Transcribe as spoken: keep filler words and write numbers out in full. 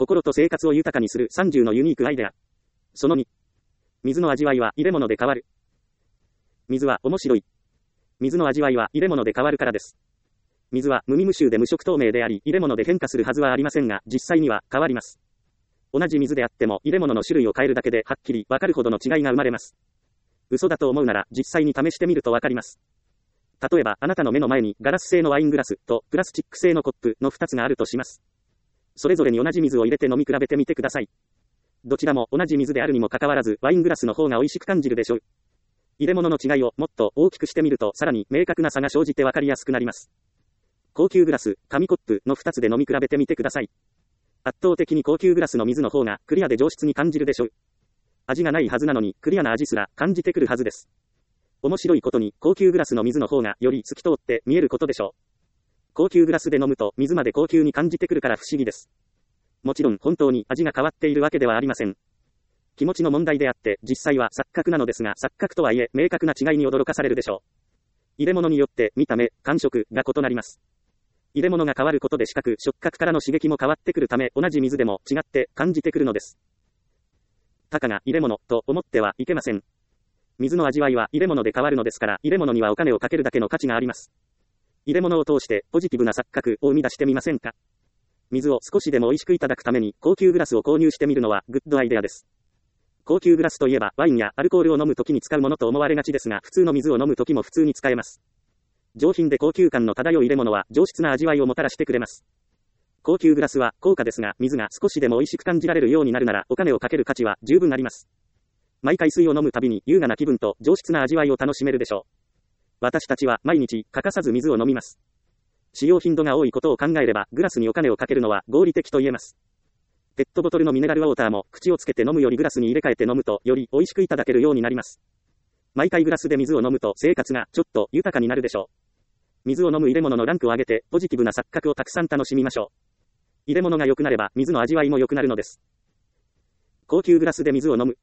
心と生活を豊かにするさんじゅうのユニークアイデア。そのに。水の味わいは入れ物で変わる。水は面白い。水の味わいは入れ物で変わるからです。水は無味無臭で無色透明であり、入れ物で変化するはずはありませんが、実際には変わります。同じ水であっても入れ物の種類を変えるだけではっきりわかるほどの違いが生まれます。嘘だと思うなら実際に試してみるとわかります。例えばあなたの目の前にガラス製のワイングラスとプラスチック製のコップのふたつがあるとします。それぞれに同じ水を入れて飲み比べてみてください。どちらも同じ水であるにもかかわらずワイングラスの方が美味しく感じるでしょう。入れ物の違いをもっと大きくしてみるとさらに明確な差が生じてわかりやすくなります。高級グラス、紙コップのふたつで飲み比べてみてください。圧倒的に高級グラスの水の方がクリアで上質に感じるでしょう。味がないはずなのにクリアな味すら感じてくるはずです。面白いことに高級グラスの水の方がより透き通って見えることでしょう。高級グラスで飲むと水まで高級に感じてくるから不思議です。もちろん本当に味が変わっているわけではありません。気持ちの問題であって実際は錯覚なのですが、錯覚とはいえ明確な違いに驚かされるでしょう。入れ物によって見た目、感触が異なります。入れ物が変わることで視覚、触覚からの刺激も変わってくるため同じ水でも違って感じてくるのです。たかが入れ物と思ってはいけません。水の味わいは入れ物で変わるのですから、入れ物にはお金をかけるだけの価値があります。入れ物を通してポジティブな錯覚を生み出してみませんか？水を少しでも美味しくいただくために高級グラスを購入してみるのはグッドアイデアです。高級グラスといえばワインやアルコールを飲むときに使うものと思われがちですが、普通の水を飲むときも普通に使えます。上品で高級感の漂う入れ物は上質な味わいをもたらしてくれます。高級グラスは高価ですが、水が少しでも美味しく感じられるようになるならお金をかける価値は十分あります。毎回水を飲むたびに優雅な気分と上質な味わいを楽しめるでしょう。私たちは毎日欠かさず水を飲みます。使用頻度が多いことを考えればグラスにお金をかけるのは合理的と言えます。ペットボトルのミネラルウォーターも口をつけて飲むよりグラスに入れ替えて飲むとより美味しくいただけるようになります。毎回グラスで水を飲むと生活がちょっと豊かになるでしょう。水を飲む入れ物のランクを上げてポジティブな錯覚をたくさん楽しみましょう。入れ物が良くなれば水の味わいも良くなるのです。高級グラスで水を飲む。